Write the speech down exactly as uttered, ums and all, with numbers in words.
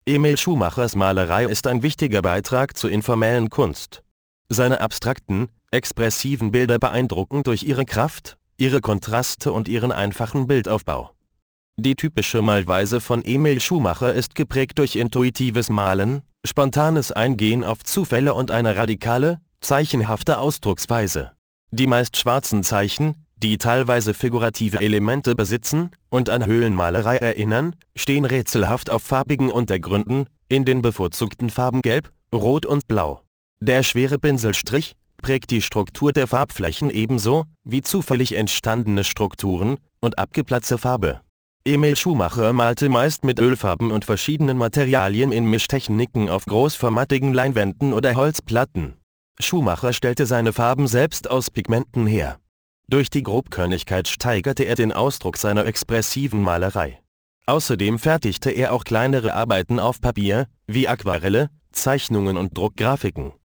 Emil Schumachers Malerei ist ein wichtiger Beitrag zur informellen Kunst. Seine abstrakten, expressiven Bilder beeindrucken durch ihre Kraft, ihre Kontraste und ihren einfachen Bildaufbau. Die typische Malweise von Emil Schumacher ist geprägt durch intuitives Malen, spontanes Eingehen auf Zufälle und eine radikale, zeichenhafte Ausdrucksweise. Die meist schwarzen Zeichen, die teilweise figurative Elemente besitzen und an Höhlenmalerei erinnern, stehen rätselhaft auf farbigen Untergründen, in den bevorzugten Farben Gelb, Rot und Blau. Der schwere Pinselstrich prägt die Struktur der Farbflächen ebenso wie zufällig entstandene Strukturen und abgeplatzte Farbe. Emil Schumacher malte meist mit Ölfarben und verschiedenen Materialien in Mischtechniken auf großformatigen Leinwänden oder Holzplatten. Schumacher stellte seine Farben selbst aus Pigmenten her. Durch die Grobkörnigkeit steigerte er den Ausdruck seiner expressiven Malerei. Außerdem fertigte er auch kleinere Arbeiten auf Papier, wie Aquarelle, Zeichnungen und Druckgrafiken.